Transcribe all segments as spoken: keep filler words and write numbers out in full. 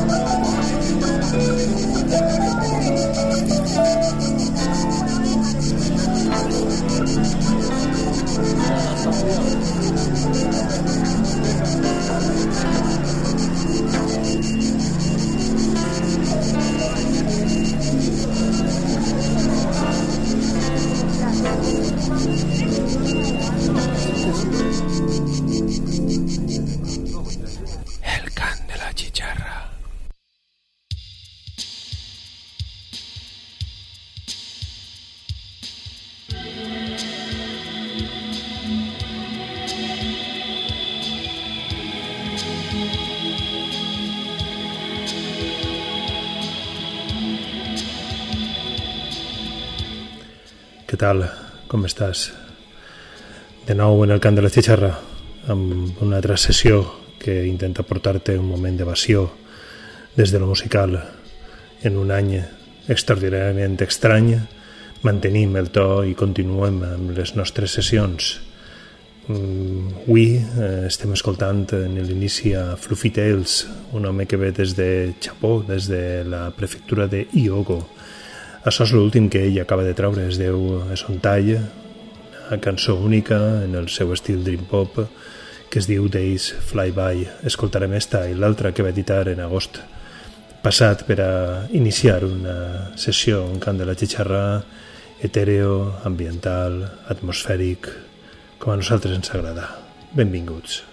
Què tal? Com estàs? De nou en el cant de la xixarra, amb una altra sessió que intenta portar-te un moment d'evasió des de lo musical. En un any extraordinàriament estrany, mantenim el to i continuem amb les nostres sessions. Avui eh, estem escoltant en l'inici a Fluffy Tales, un home que ve des de Japó, des de la prefectura de Hyogo. Això és l'últim que ell acaba de treure, es diu Sontai, una cançó única en el seu estil dream pop que es diu Days Fly By. Escoltarem esta i l'altra que va editar en agost passat per a iniciar una sessió, un cant de la xixarra etèreo, ambiental, atmosfèric, com a nosaltres ens agrada. Benvinguts.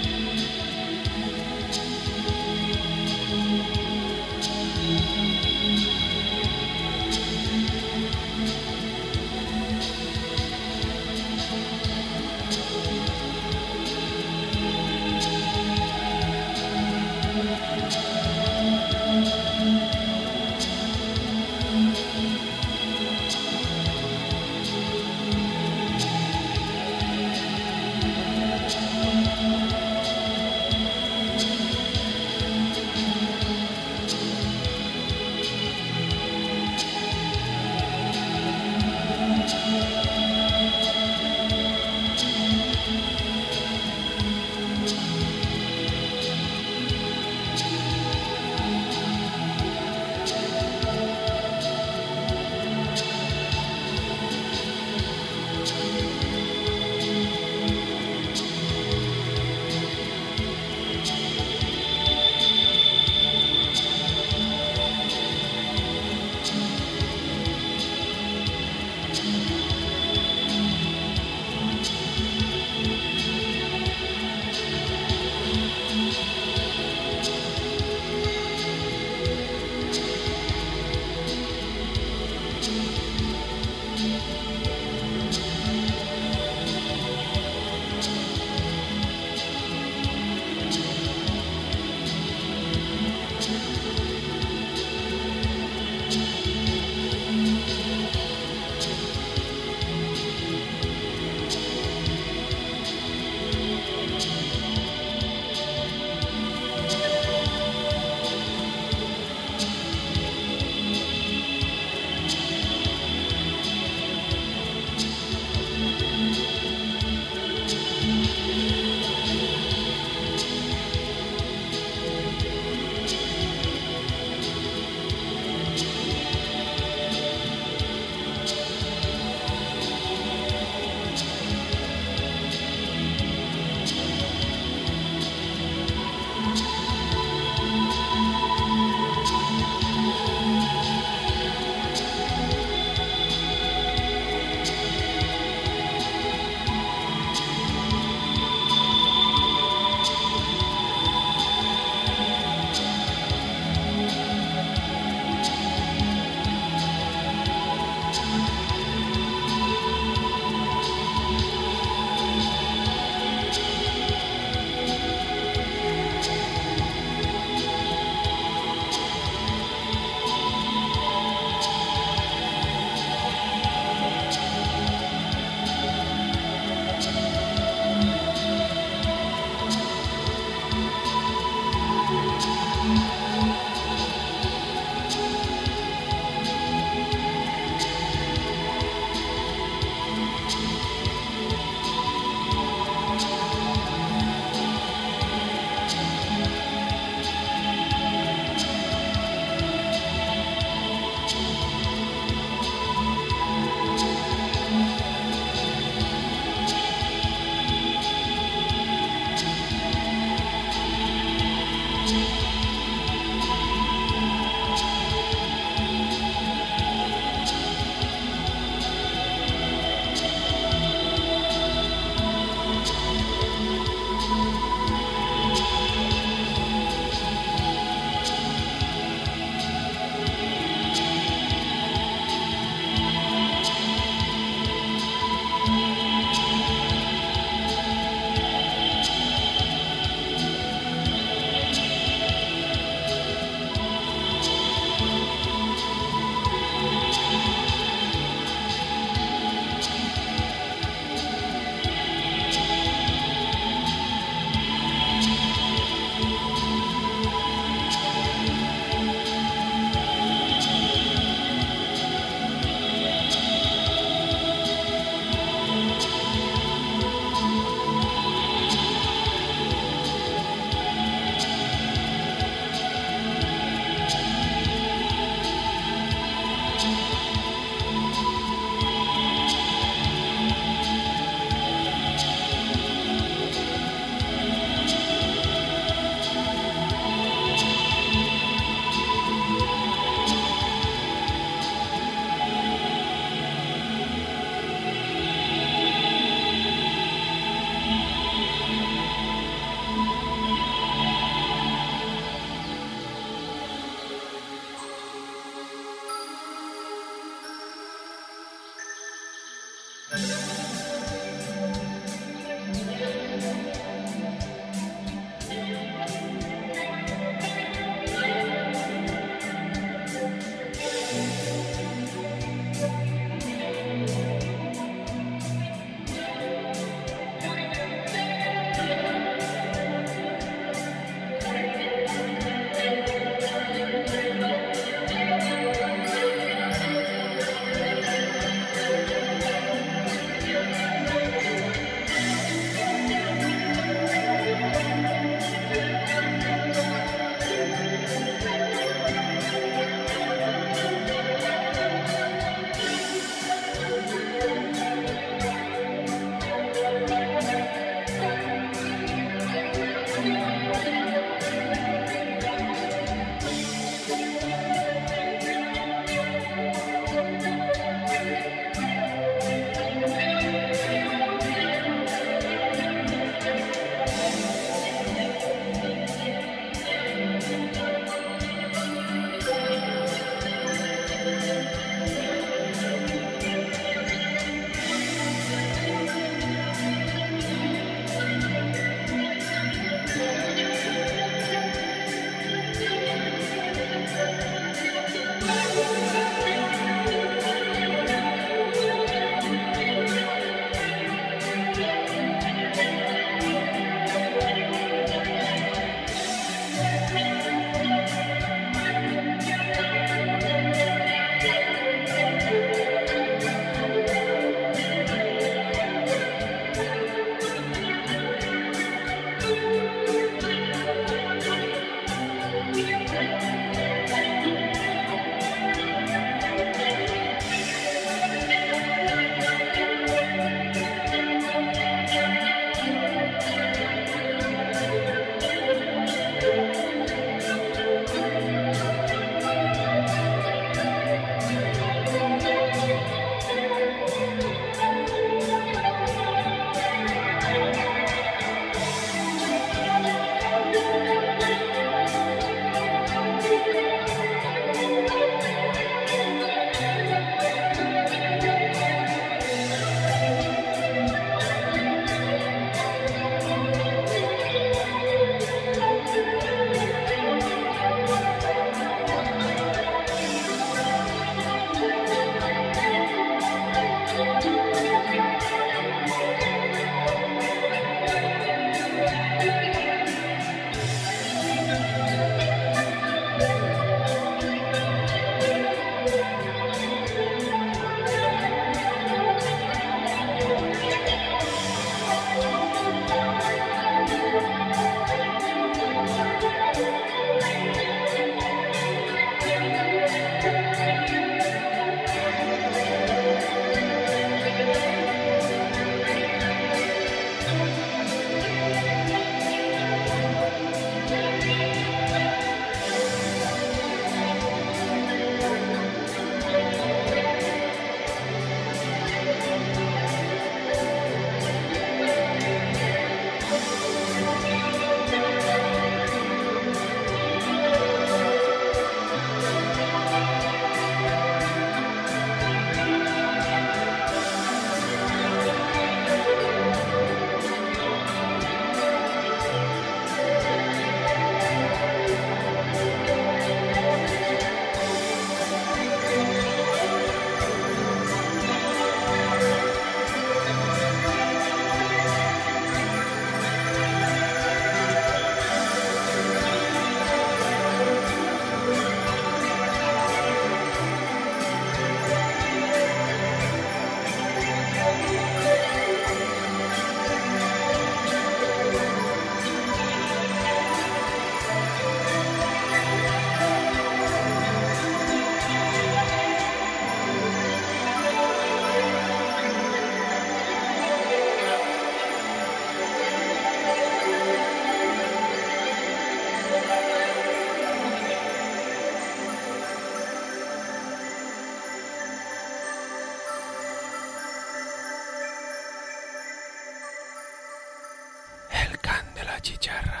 El cant de la xicharra.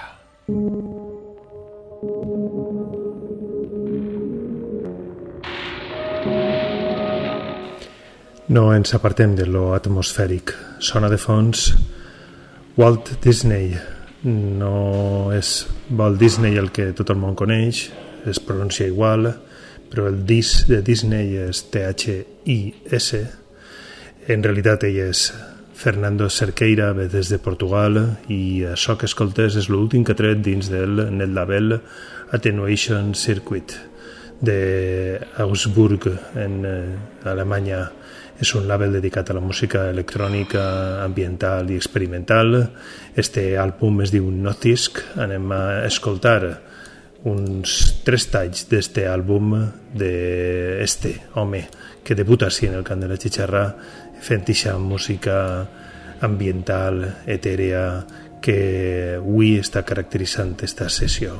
No ens apartem de lo atmosfèric. Sona de fons Walt Disney. No és Walt Disney el que tot el món coneix, es pronuncia igual, però el dis de Disney és T H I S. En realitat ell és Fernando Cerqueira, ve des de Portugal, i això que escoltes és l'últim que ha tret dins del net label Attenuation Circuit de Augsburg, en Alemanya. És un label dedicat a la música electrònica, ambiental i experimental. Este àlbum es diu Notisk. Anem a escoltar uns tres talls d'este àlbum d'este home que debuta així en el cant de la xicharra, fent ixa música ambiental, etèrea, que avui està caracteritzant esta sessió.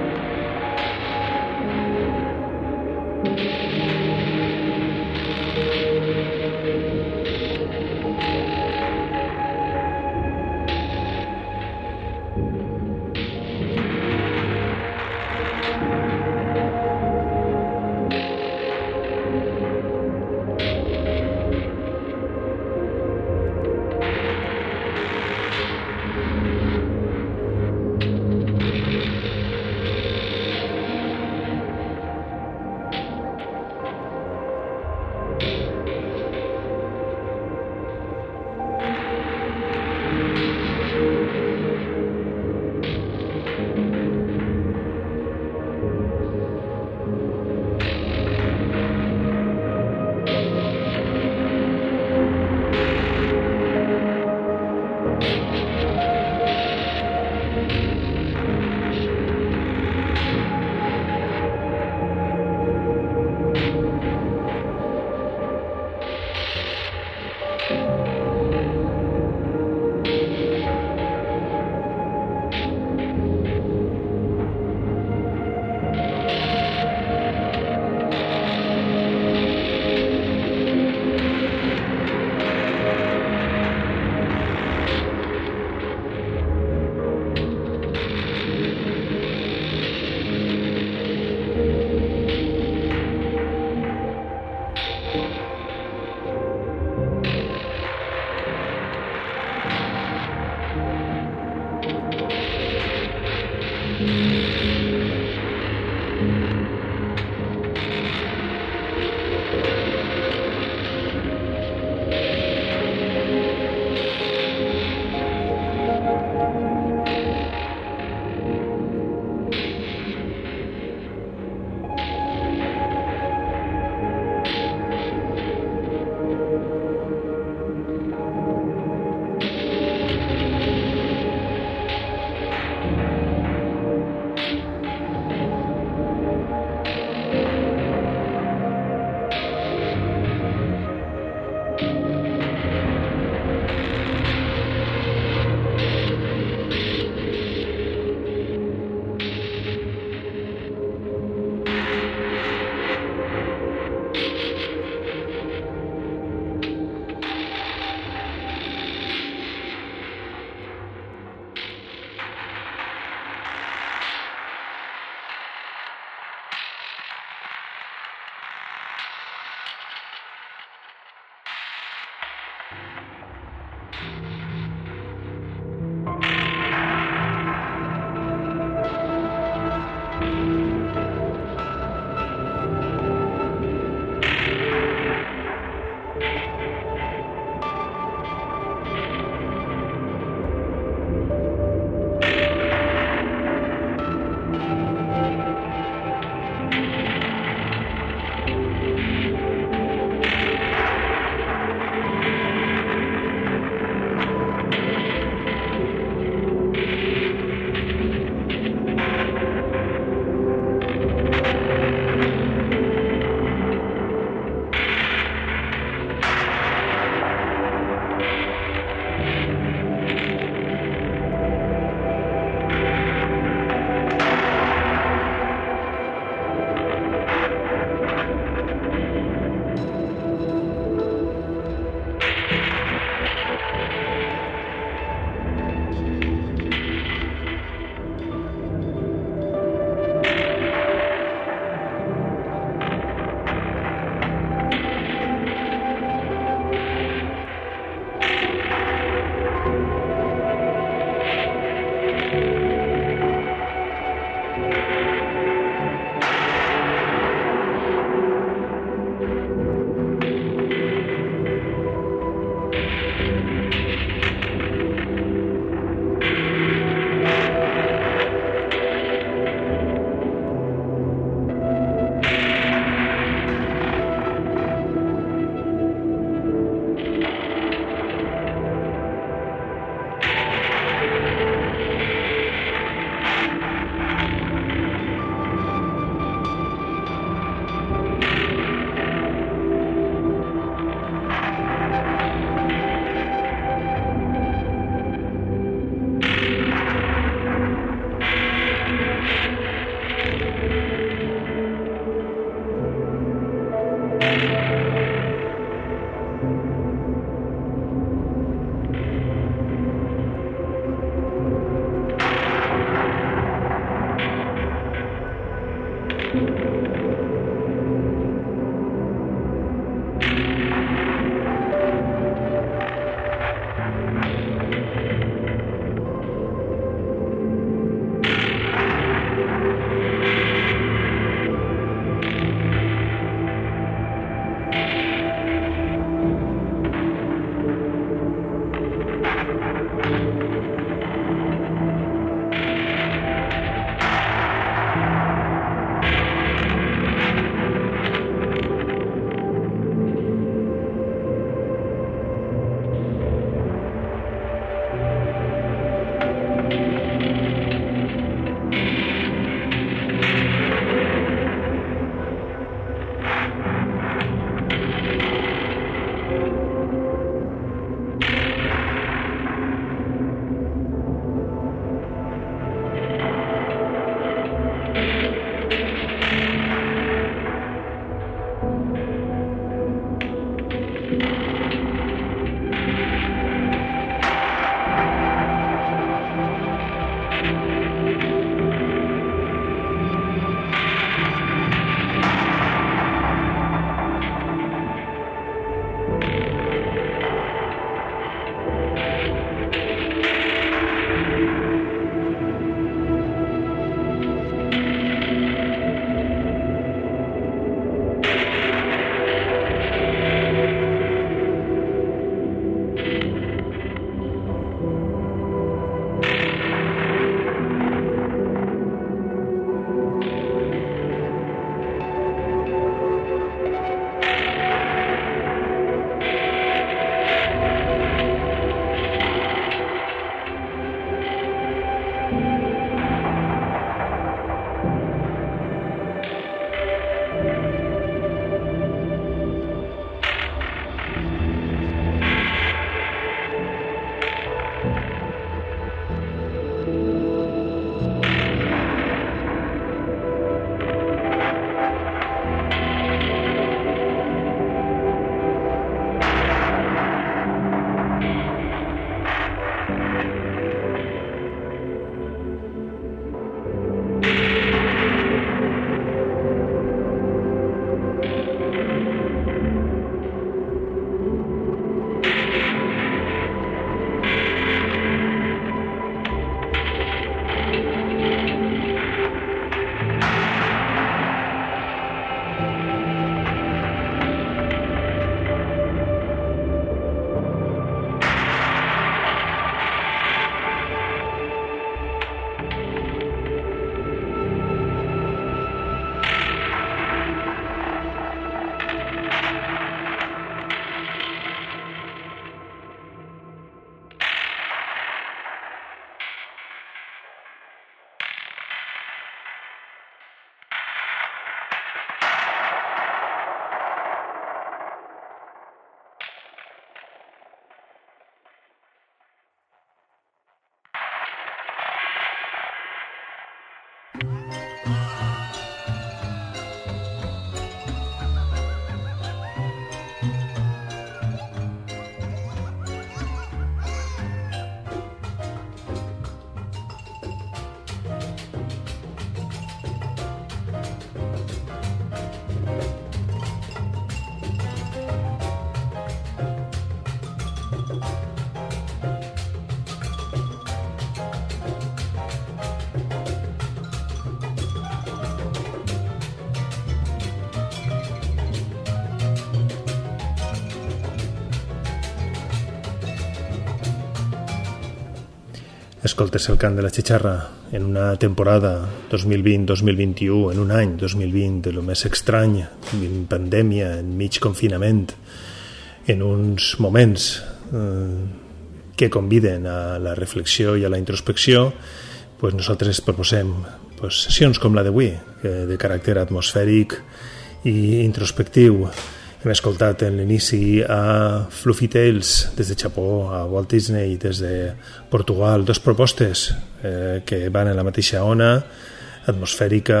escoltes el cant de la xixarra en una temporada dos mil vint dos mil vint-i-u, en un any dos mil vint de lo més estrany, en pandèmia, en mig confinament, en uns moments eh, que conviden a la reflexió i a la introspecció, pues nosaltres proposem pues, sessions com la d'avui, eh, de caràcter atmosfèric i introspectiu. Hem escoltat en l'inici a Fluffy Tales des de Japó, a Walt Disney des de Portugal, dues propostes eh, que van en la mateixa ona, atmosfèrica,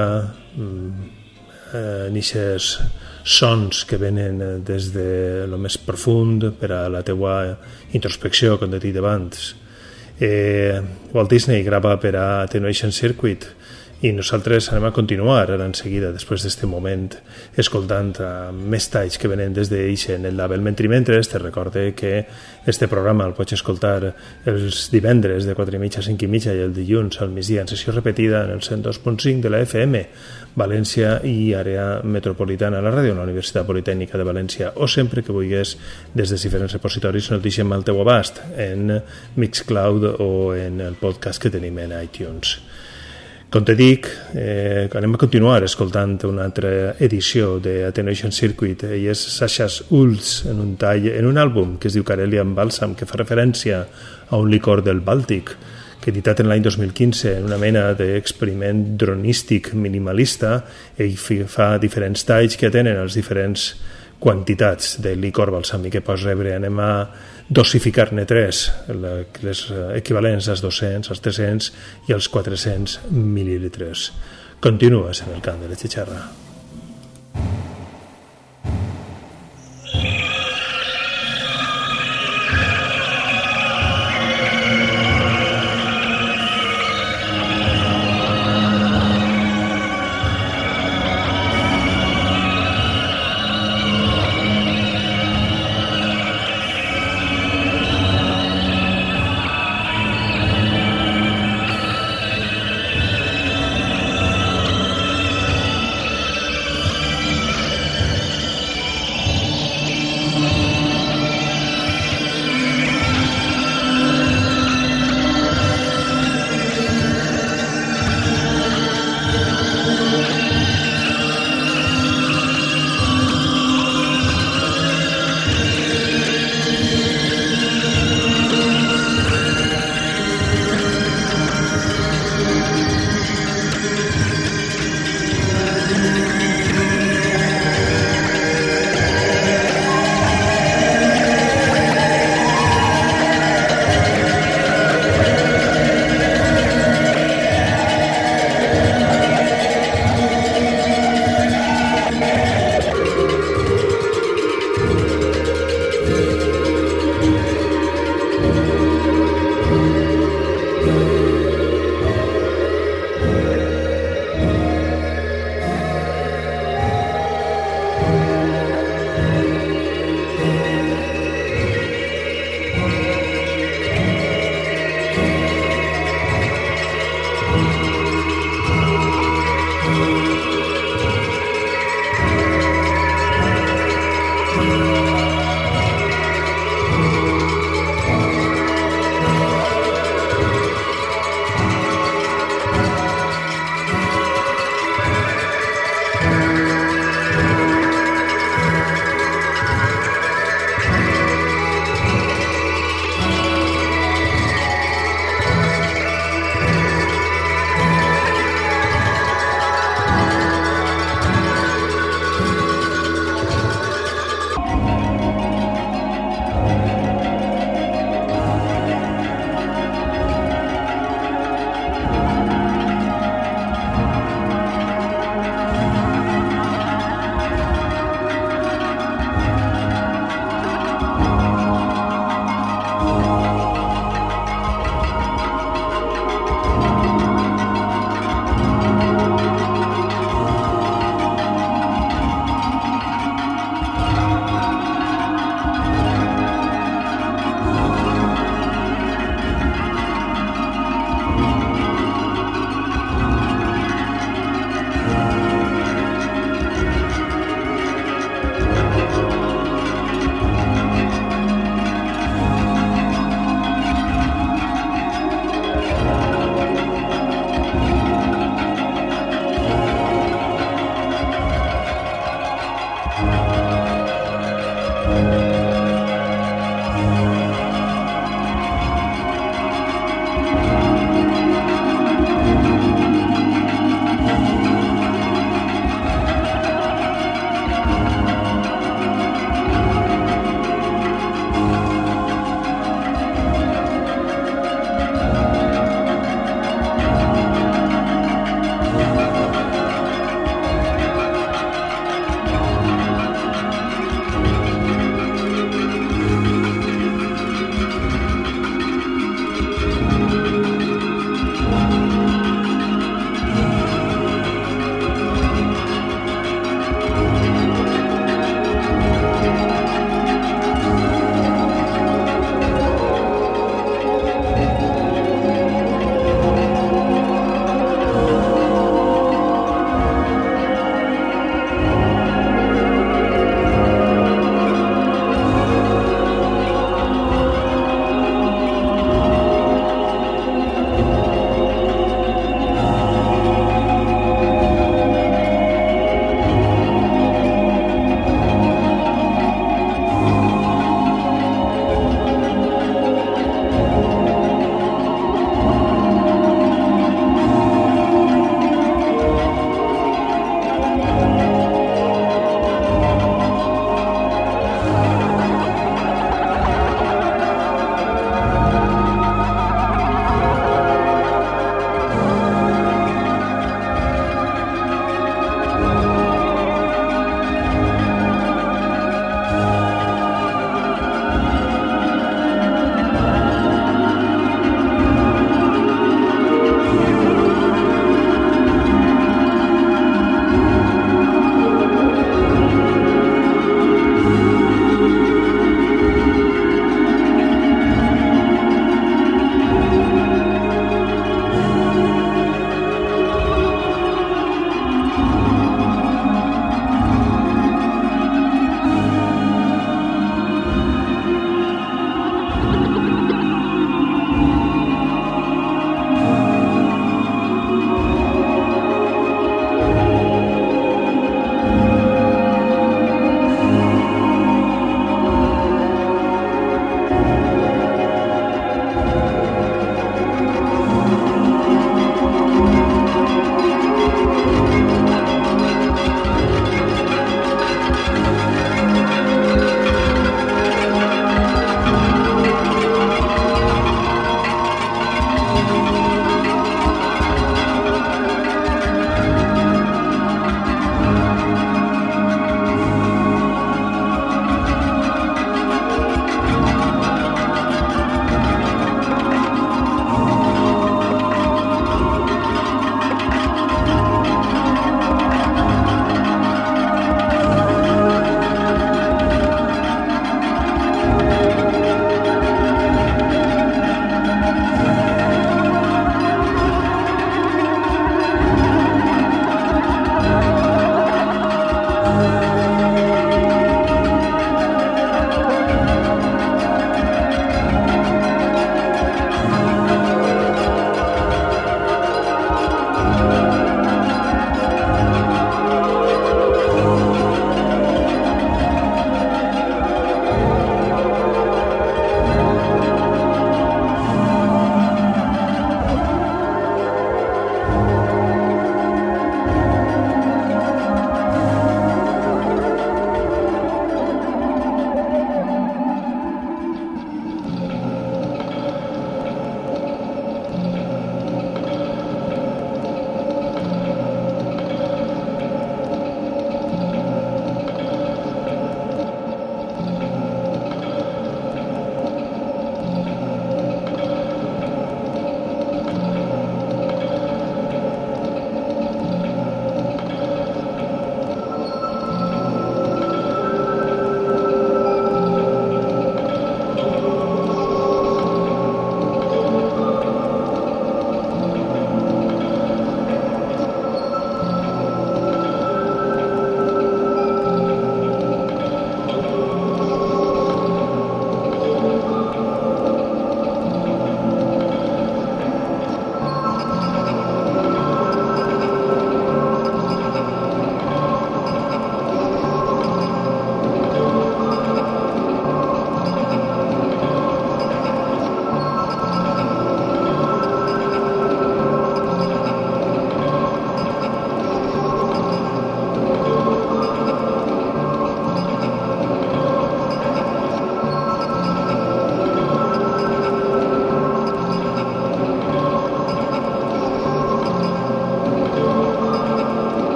eh, nixes sons que venen des de lo més profund per a la teua introspecció, com he dit abans. Eh, Walt Disney grava per a Attenuation Circuit i nosaltres anem a continuar ara en seguida, després d'aquest moment, escoltant uh, més talls que venen des d'eixe en el label Mentrimentres. Te recorde que este programa el pots escoltar els divendres de quatre i mitja a cinc i mitja i el dilluns al migdia en sessió repetida en el cent dos punt cinc de la F M, València i àrea metropolitana a la ràdio, a la Universitat Politècnica de València, o sempre que vulguis des dels diferents repositoris no et deixem al teu abast en Mixcloud o en el podcast que tenim en iTunes. Com te dic, eh, anem a continuar escoltant una altra edició de Attenuation Circuit i és Sasha's Ulz en un tall, en un àlbum que es diu Karelian Balsam, que fa referència a un licor del Bàltic que editat en l'any dos mil quinze en una mena d'experiment dronístic minimalista. Ell fa diferents talls que tenen les diferents quantitats de licor balsàmic que pots rebre. Anem a dosificar-ne tres, les equivalents als dos-cents, als tres-cents i als quatre-cents mil·lilitres. Continues en el cant de la xixarra.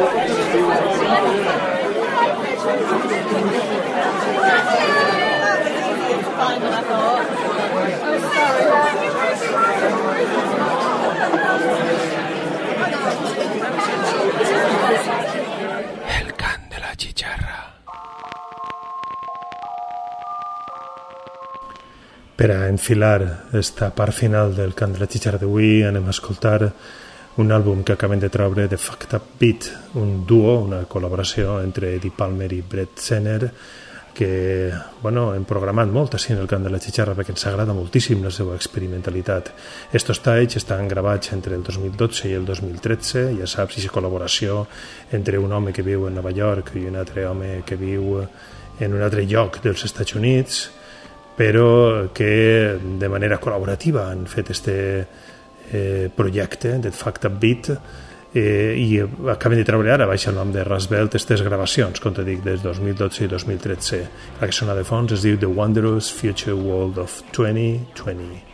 El can de la chicharra. Per a enfilar esta part final del Cant de la Xitxarra d'avui anem a escoltar un àlbum que acabem de treure de Fucked Up Beat, un duo, una col·laboració entre Eddie Palmer i Brett Senner, que bueno, hem programat molt així en el Cant de la Xitxarra perquè ens agrada moltíssim la seva experimentalitat. Estos talls estan gravats entre el dos mil dotze i el dos mil tretze, ja saps, aquesta col·laboració entre un home que viu a Nova York i un altre home que viu en un altre lloc dels Estats Units, però que de manera col·laborativa han fet este eh, projecte de Fucked Up Beat eh, i acaben de treure ara baix el nom de Roosevelt aquestes gravacions, com te dic, des dos mil dotze i dos mil tretze. La que sona de fons es diu The Wondrous Future World of twenty twenty.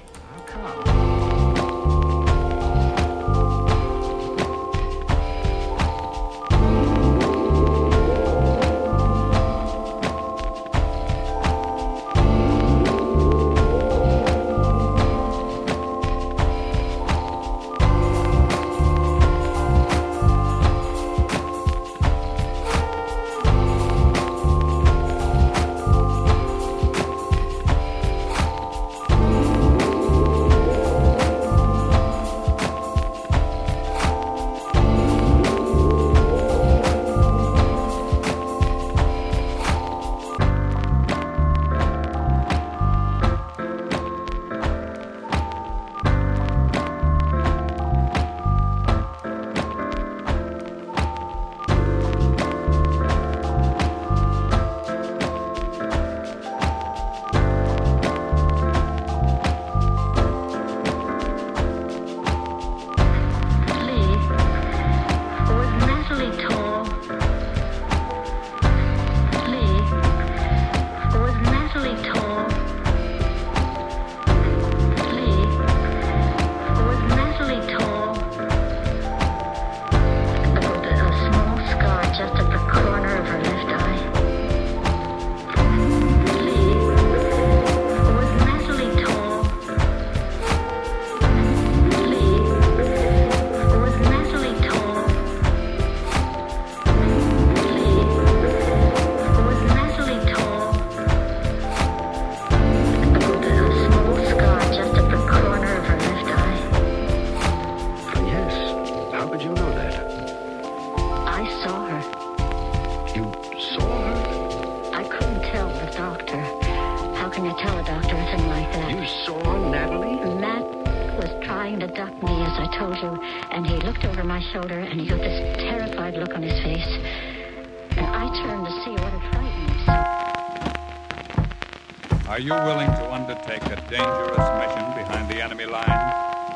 Are you willing to undertake a dangerous mission behind the enemy line?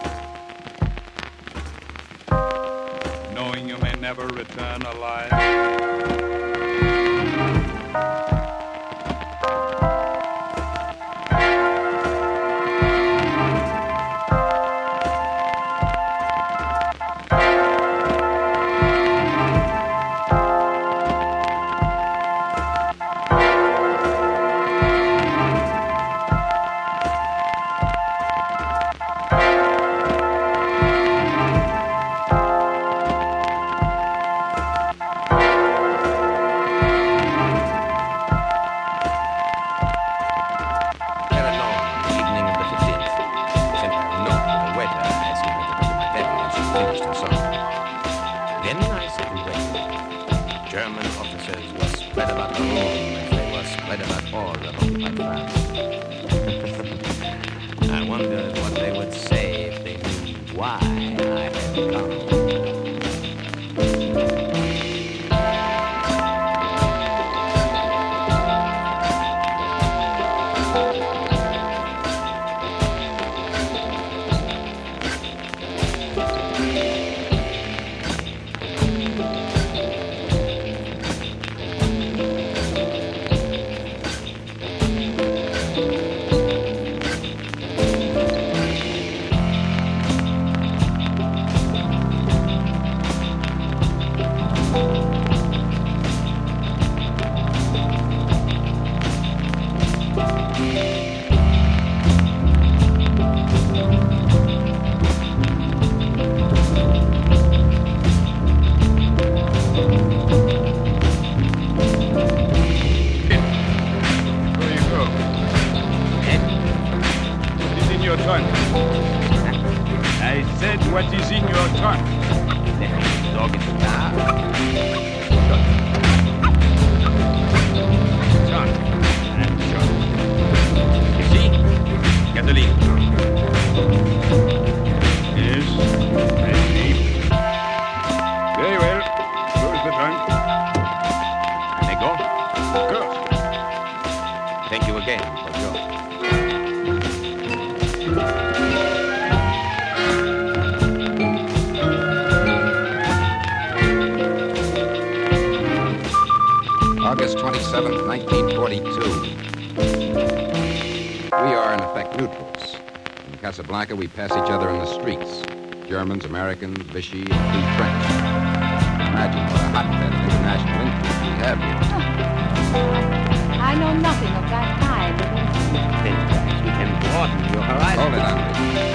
Knowing you may never return alive? I said, what is in your trunk? Dog in the car. Trunk and trunk. You see? Gasoline. Yes, I see. Very well. Close the trunk. May I go? Of course. Thank you again for your... August twenty-seventh, nineteen forty-two. We are, in effect, neutrals. In Casablanca, we pass each other in the streets. Germans, Americans, Vichy, and Free French. Imagine what a hotbed of international influence we have here. I know nothing of that kind. Then perhaps we can broaden your horizon. Hold it, Andre.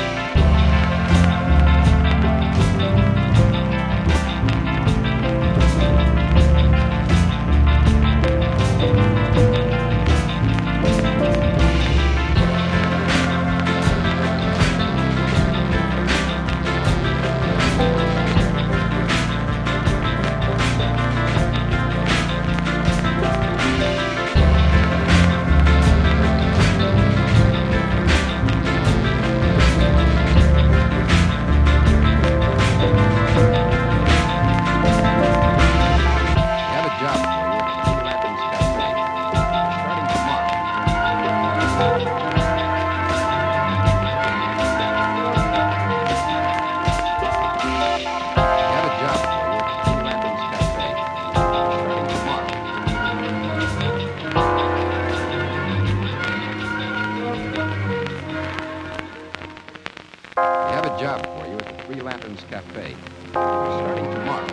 Job for you at the Three Lanterns Cafe. Starting tomorrow.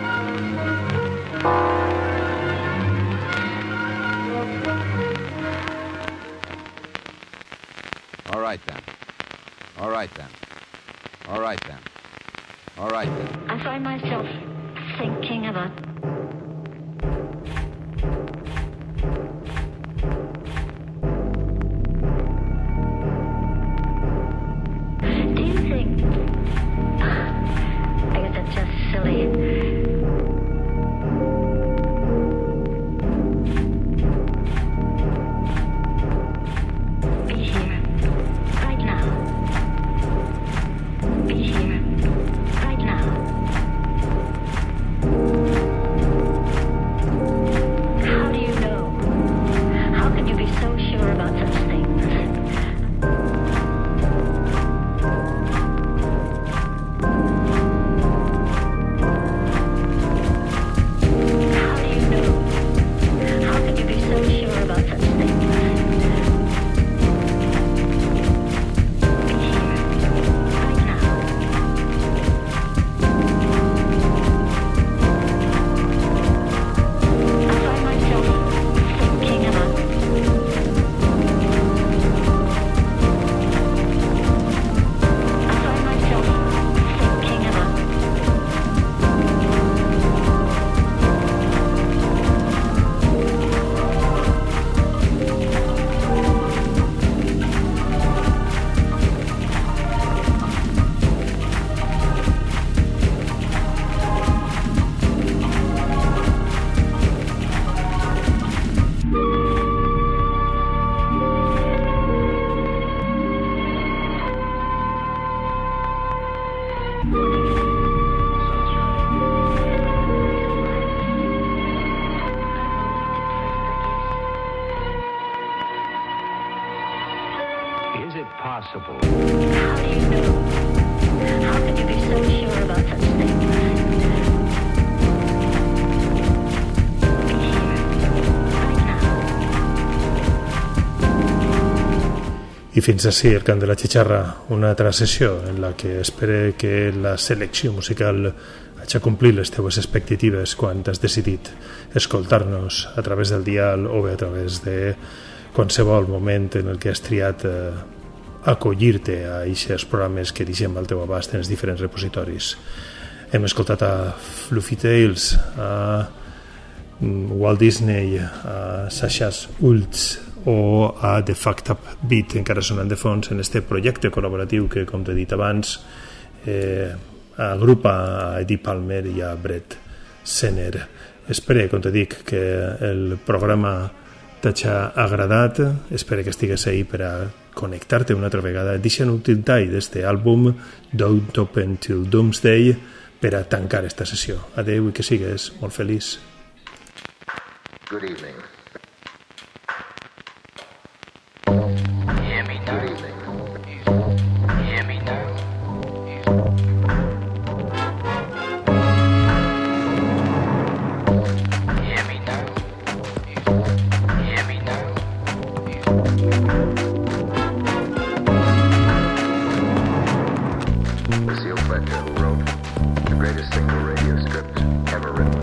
All right then. All right then. All right then. All right then. I find myself thinking about possible. How do you know? How can you be so sure about such things? Be here, right now. I fins ací el cant de la xixarra, una altra sessió en la que espere que la selecció musical hagi complir les teues expectatives quan has decidit escoltar-nos a través del dial o bé a través de qualsevol moment en el que has triat eh, acollir-te a aquests programes que deixem al teu abast en els diferents repositoris. Hem escoltat a Fluffy Tales, a Walt Disney, a Sasha's Ults o a The Fucked Up Beat, encara sonant de fons en este projecte col·laboratiu que, com t'he dit abans, eh, agrupa a Eddie Palmer i a Brett Senner. Espero, com te dic, que el programa t'hagi agradat, espero que estigues ahí per a connectar-te una altra vegada. Deixa'm un tall d'este àlbum Don't Open Till Doomsday per a tancar esta sessió. Adeu i que sigues molt feliç. Good evening. Hear me now. Good evening. Hear me now. Hear me now. Hear me now. Lucille Fletcher, who wrote the greatest single radio script ever written.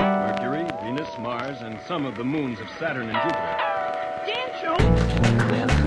Some of the moons of Saturn and Jupiter. Damn, Joe.